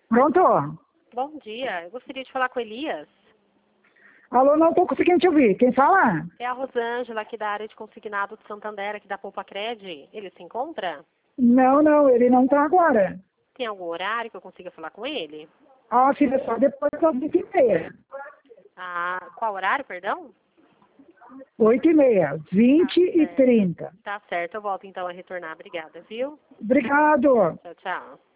Pronto? Bom dia, eu gostaria de falar com o Elias. Alô, não estou conseguindo te ouvir. Quem fala? É a Rosângela, aqui da área de consignado de Santander, aqui da Poupa Cred. Ele se encontra? Não, ele não está agora. Tem algum horário que eu consiga falar com ele? Ah, filha, só depois das 8h30. Ah, qual horário, perdão? 8h30, 20h30. Tá certo, eu volto então a retornar. Obrigada, viu? Obrigado. Tchau, tchau.